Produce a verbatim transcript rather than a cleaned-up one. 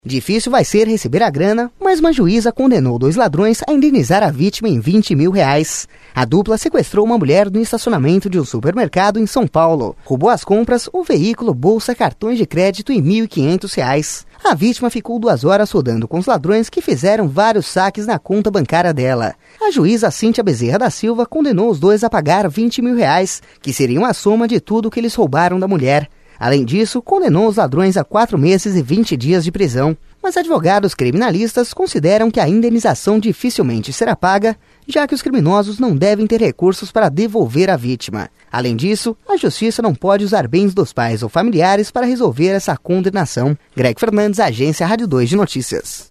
Difícil vai ser receber a grana, mas uma juíza condenou dois ladrões a indenizar a vítima em vinte mil reais. A dupla sequestrou uma mulher no estacionamento de um supermercado em São Paulo. Roubou as compras, o veículo, bolsa, cartões de crédito e mil e quinhentos reais. A vítima ficou duas horas rodando com os ladrões que fizeram vários saques na conta bancária dela. A juíza Cíntia Bezerra da Silva condenou os dois a pagar vinte mil reais, que seriam a soma de tudo que eles roubaram da mulher. Além disso, condenou os ladrões a quatro meses e vinte dias de prisão. Mas advogados criminalistas consideram que a indenização dificilmente será paga, já que os criminosos não devem ter recursos para devolver a vítima. Além disso, a justiça não pode usar bens dos pais ou familiares para resolver essa condenação. Greg Fernandes, Agência Rádio dois de Notícias.